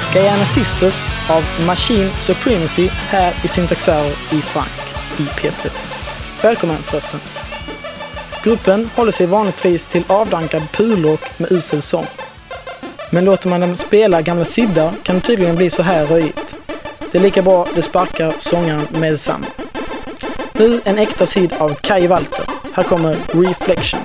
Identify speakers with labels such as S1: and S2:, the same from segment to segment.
S1: Guyana Sisters av Machine Supremacy här i Syntax Error i Frank i P3. Välkommen förresten. Gruppen håller sig vanligtvis till avdankad purlåk med usel sång. Men låter man dem spela gamla siddar kan det tydligen bli så här röjigt. Det är lika bra det sparkar sångaren med detsamma. Nu en äkta sid av Kai Walter. Här kommer Reflection.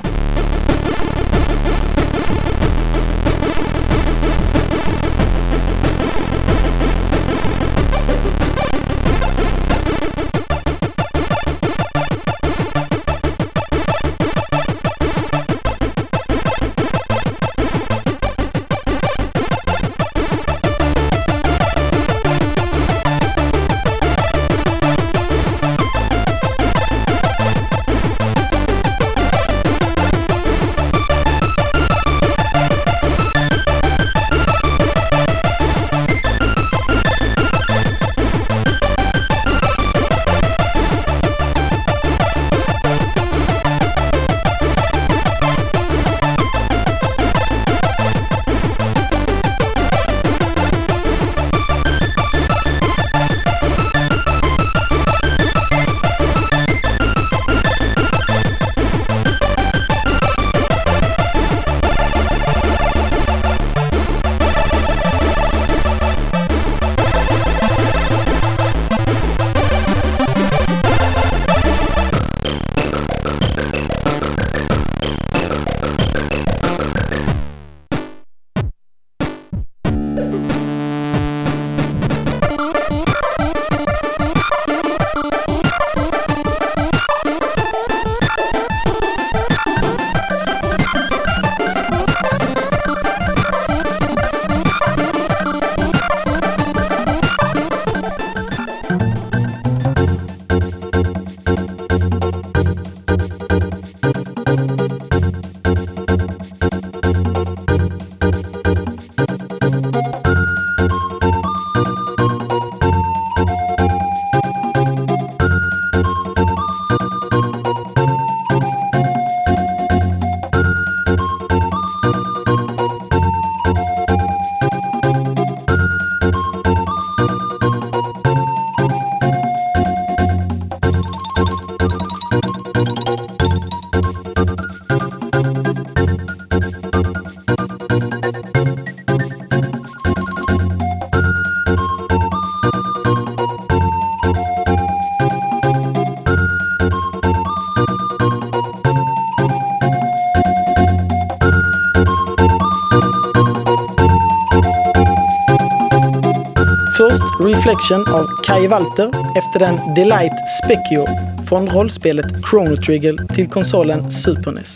S1: Först Reflection av Kai Walter efter den Delight Specchio från rollspelet Chrono Trigger till konsolen Super NES.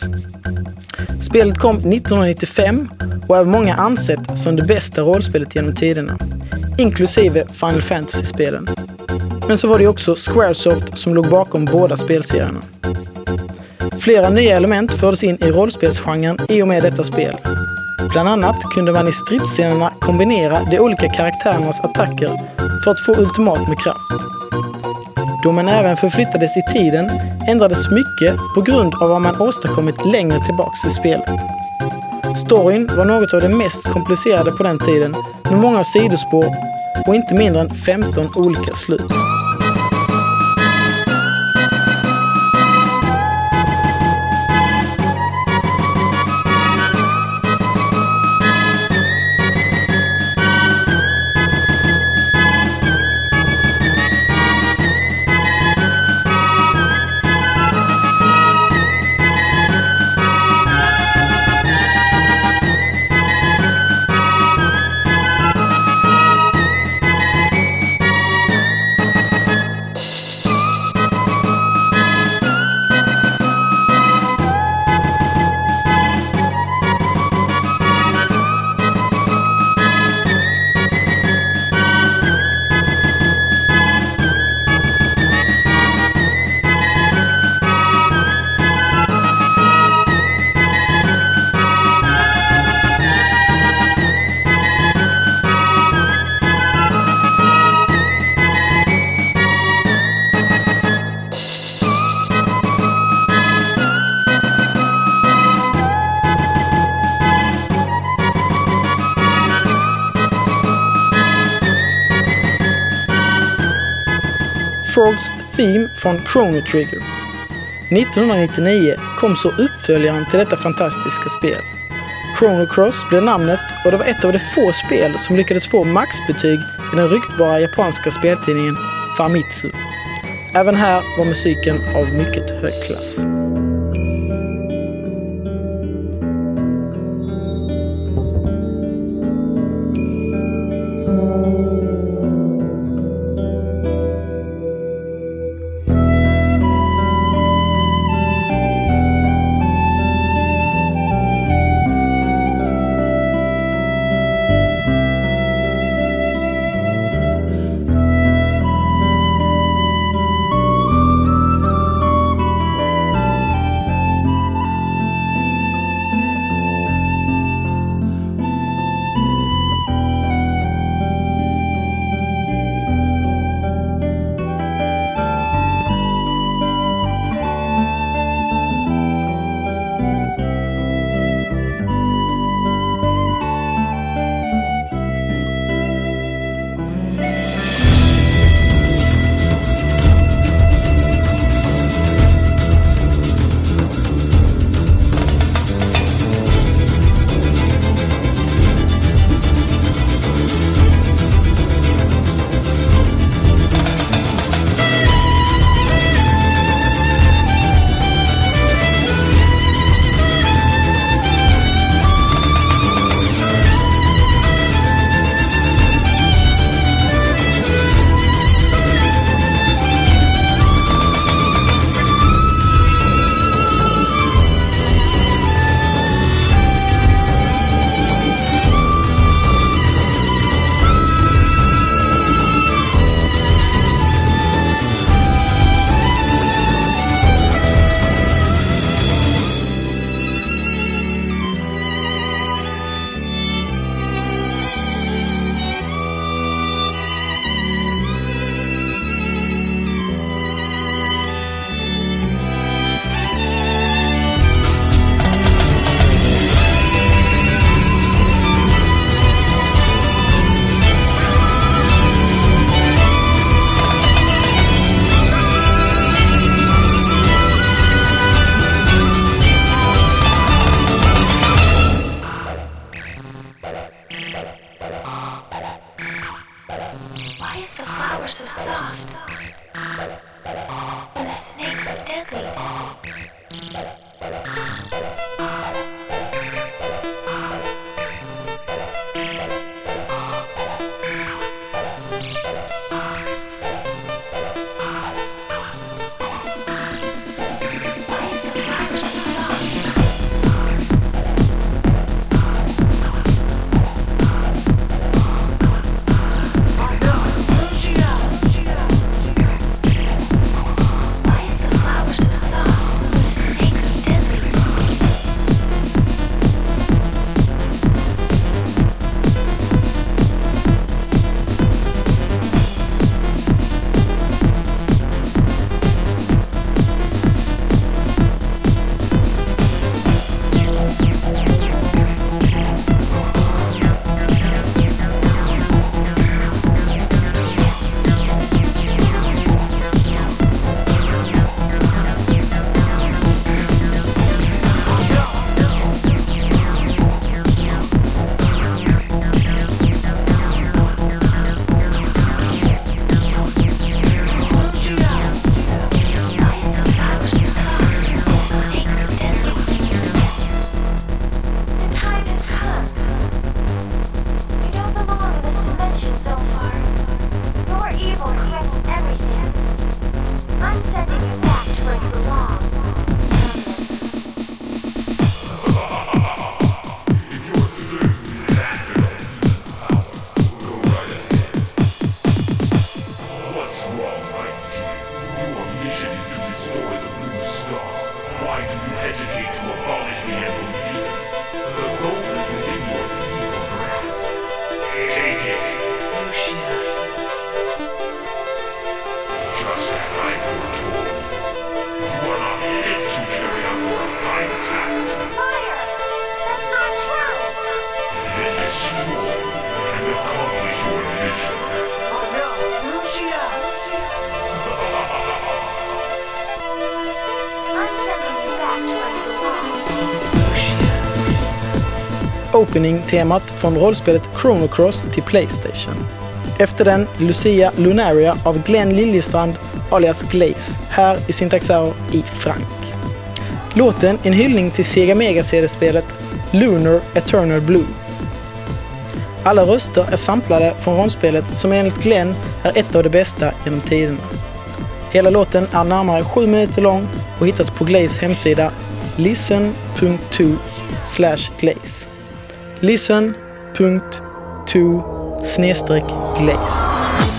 S1: Spelet kom 1995 och är av många ansett som det bästa rollspelet genom tiderna, inklusive Final Fantasy-spelen. Men så var det också Squaresoft som låg bakom båda spelserierna. Flera nya element fördes in i rollspelsgenren i och med detta spel. Bland annat kunde man i stridsscenerna kombinera de olika karaktärernas attacker för att få ultimat med kraft. Då man även förflyttades i tiden ändrades mycket på grund av vad man åstadkommit längre tillbaks i spelet. Storyn var något av det mest komplicerade på den tiden med många sidospår och inte mindre än 15 olika slut. Frogs Theme från Chrono Trigger. 1999 kom så uppföljaren till detta fantastiska spel. Chrono Cross blev namnet och det var ett av de få spel som lyckades få maxbetyg i den ryktbara japanska speltidningen Famitsu. Även här var musiken av mycket hög klass. Opening-temat från rollspelet Chrono Cross till PlayStation. Efter den Lucia Lunaria av Glenn Liljestrand alias Glaze, här i Syntax Error i Frank. Låten en hyllning till Sega Mega-CD-spelet Lunar Eternal Blue. Alla röster är samplade från rollspelet som enligt Glenn är ett av de bästa genom tiderna. Hela låten är närmare 7 minuter lång och hittas på Glaze hemsida listen.to/Glaze. Listen.to/Glaze.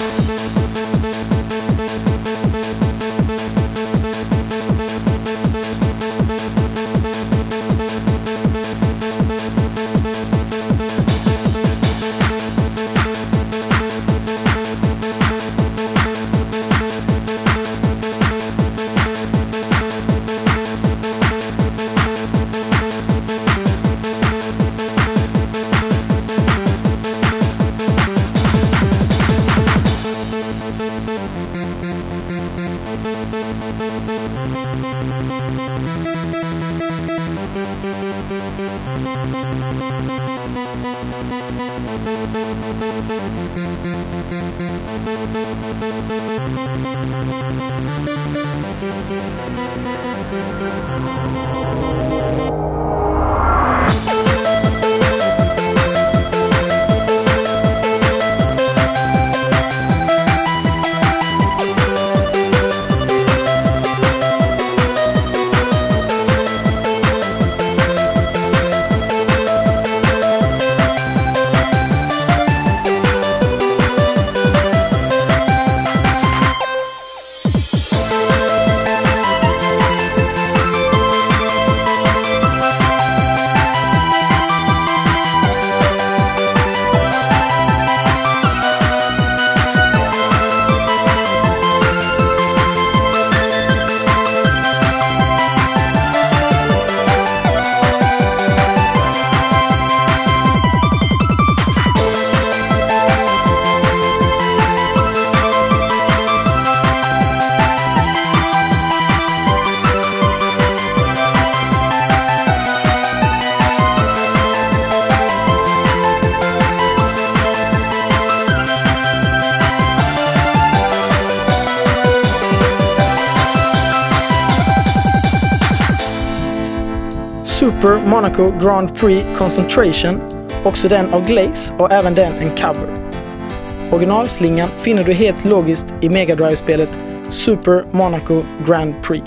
S1: Super Monaco Grand Prix Concentration, också den av Glaze och även den en cover. Originalslingan finner du helt logiskt i Mega Drive-spelet Super Monaco Grand Prix.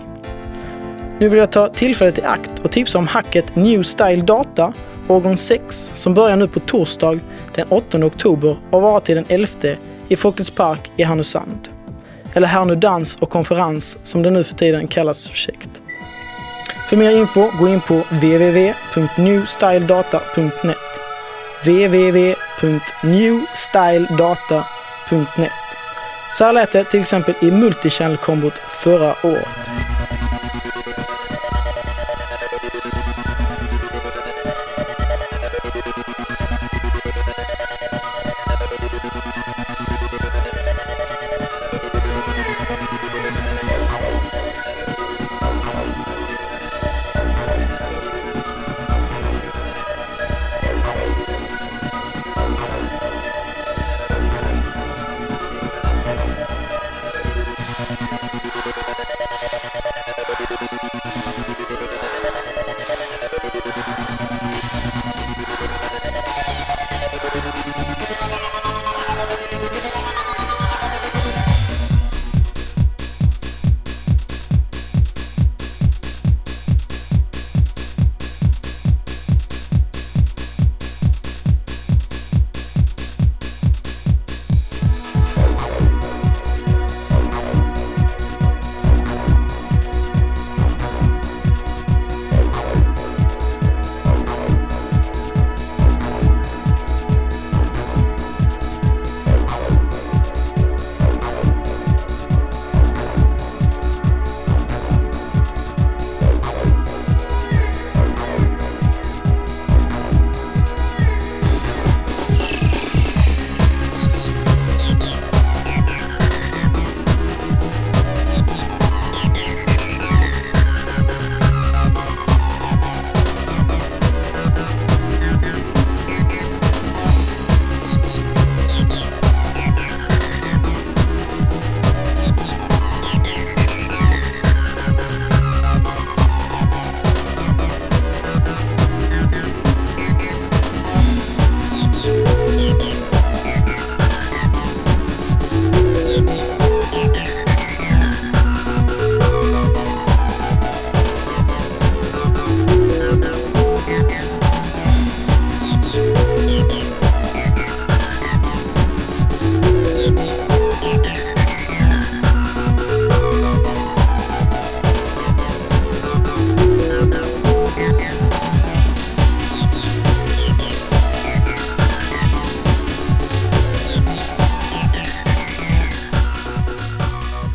S1: Nu vill jag ta tillfället i akt och tipsa om hacket New Style Data, årgång 6, som börjar nu på torsdag den 8 oktober och varar till den 11 i Folkets Park i Härnösand. Eller Härnödans och konferens som det nu för tiden kallas käckt. För mer info gå in på www.newstyledata.net www.newstyledata.net. Så här lät det till exempel i Multichannel-kombot förra året.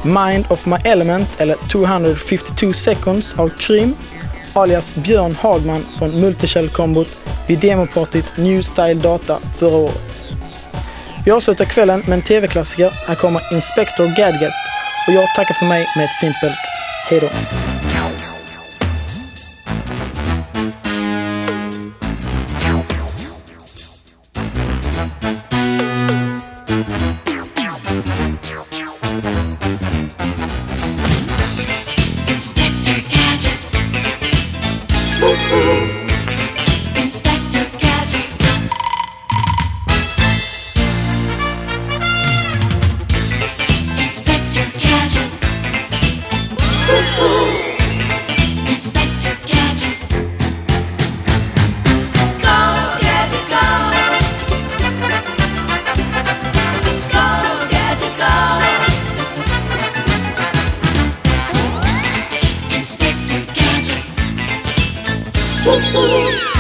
S1: Mind of My Element eller 252 Seconds av Krym, alias Björn Hagman från Multikällkombot vid demopartyt New Style Data förra året. Vi avslutar kvällen med en tv-klassiker. Här kommer Inspector Gadget och jag tackar för mig med ett simpelt hejdå.
S2: Woo-hoo!